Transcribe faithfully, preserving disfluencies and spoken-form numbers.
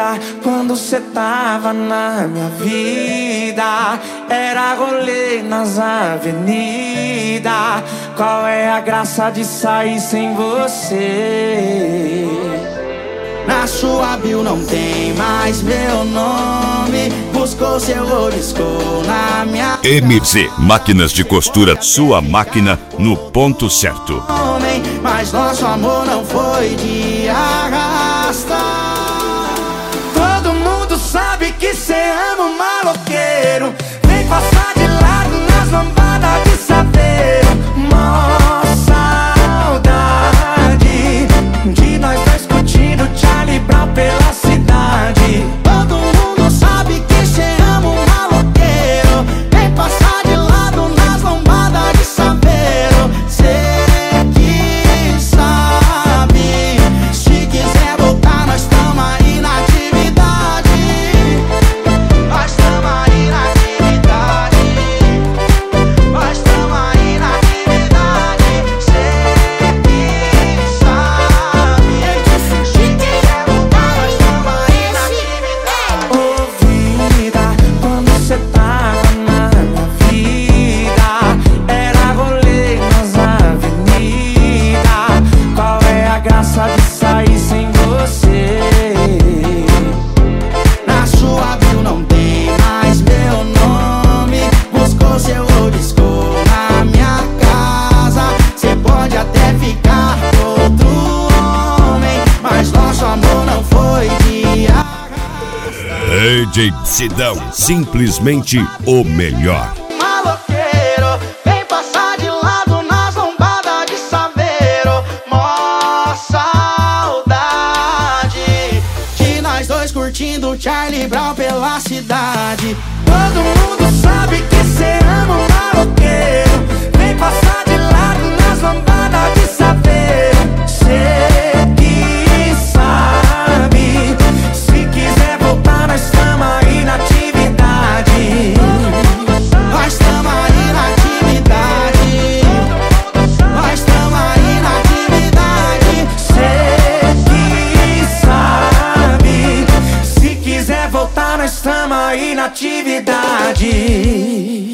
vida quando cê tava na minha vida. Era rolê nas avenidas. Qual é a graça de sair sem você? Na sua bio não tem mais meu nome. Buscou seu oliscou na minha M Z Máquinas de Costura, sua máquina no ponto certo. Mas nosso amor não foi de arrasta. Todo mundo sabe que cê ama um maloqueiro. Vem passar de lado nas lambadas de saveiro. Mó saudade de nós dois curtindo Charlie Brown pela cidade. Todo mundo sabe que cê ama um maloqueiro. Vem passar de lado nas lambadas de saveiro. Cê que sabe, se quiser voltar nós tamo aí na atividade. Nós tamo aí na atividade. Nós tamo aí na atividade. Cê que sabe, se quiser voltar nós tamo aí na atividade. Ô vida, quando cê tava na minha vida, era rolê nas avenidas. Qual é a graça de sair sem você? Na sua bio não tem mais meu nome. Buscou seu oliscou na minha casa. Cê pode até ficar com outro homem, mas nosso amor não foi de D J Sidão, simplesmente o melhor. maloqueiro. Vem passar de lado nas lombadas de saveiro. Mó saudade de nós dois curtindo Charlie Brown pela cidade. Todo mundo sabe que cê ama um maloqueiro. Vem passar de lado nas lombadas de saveiro. Cê que sabe, se quiser voltar nós tamo aí na atividade. Nós tamo aí na atividade. Nós tamo aí na atividade. Cê que sabe, se quiser voltar nós tamo aí na atividade.